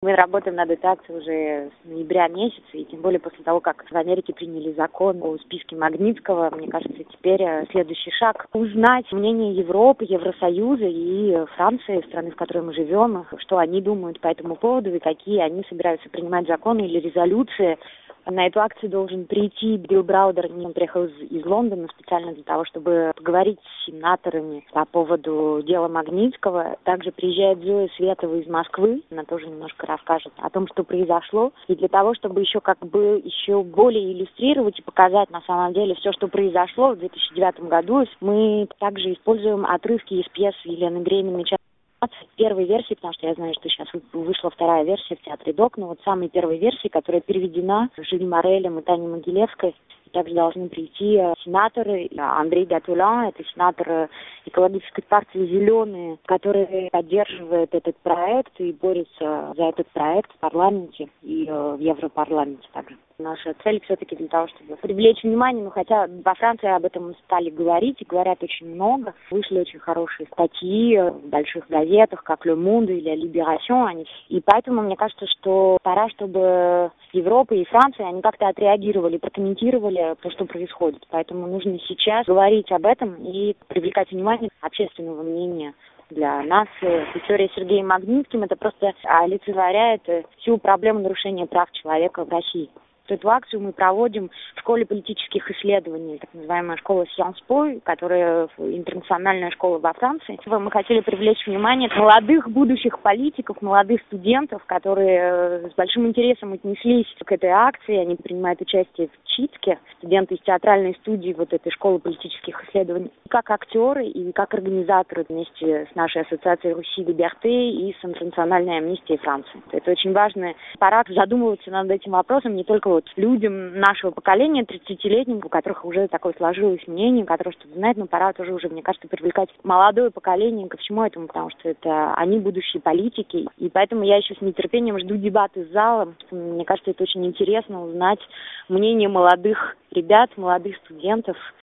Мы работаем над этой акцией уже с ноября месяца, и тем более после того, как в Америке приняли закон о списке Магнитского, мне кажется, теперь следующий шаг — узнать мнение Европы, Евросоюза и Франции, страны, в которой мы живем, что они думают по этому поводу и какие они собираются принимать законы или резолюции. На эту акцию должен прийти Билл Браудер. Он приехал из Лондона специально для того, чтобы поговорить с сенаторами по поводу дела Магнитского. Также приезжает Зоя Светова из Москвы. Она тоже немножко расскажет о том, что произошло. И для того, чтобы еще еще более иллюстрировать и показать на самом деле все, что произошло в 2009 году, мы также используем отрывки из пьесы Елены Греминой первой версии, потому что я знаю, что сейчас вышла вторая версия в театре ДОК, но вот самой первой версии, которая переведена Жюли Морелем и Таней Могилевской. Также должны прийти сенаторы. Андрей Гатулян, это сенатор экологической партии «Зеленые», который поддерживает этот проект и борется за этот проект в парламенте и в Европарламенте также. Наша цель все-таки для того, чтобы привлечь внимание, хотя во Франции об этом стали говорить, и говорят очень много. Вышли очень хорошие статьи в больших газетах, как «Le Monde» или «Libération». И поэтому мне кажется, что пора, чтобы Европа и Франция, они как-то отреагировали, прокомментировали то, что происходит. Поэтому нужно сейчас говорить об этом и привлекать внимание общественного мнения. Для нас история с Сергеем Магнитским — это просто олицетворяет всю проблему нарушения прав человека в России. Эту акцию мы проводим в школе политических исследований, так называемая школа Sciences Po, которая интернациональная школа во Франции. Мы хотели привлечь внимание молодых будущих политиков, молодых студентов, которые с большим интересом отнеслись к этой акции. Они принимают участие в читке, студенты из театральной студии вот этой школы политических исследований, как актеры и как организаторы вместе с нашей ассоциацией Руси Либерте и с Интернациональной амнистией Франции. Это очень важно. Пора задумываться над этим вопросом не только людям нашего поколения, 30-летним, у которых уже такое сложилось мнение, которые что-то знают, но пора тоже уже, мне кажется, привлекать молодое поколение ко всему этому, потому что это они будущие политики. И поэтому я еще с нетерпением жду дебаты с залом. Мне кажется, это очень интересно узнать мнение молодых ребят, молодых студентов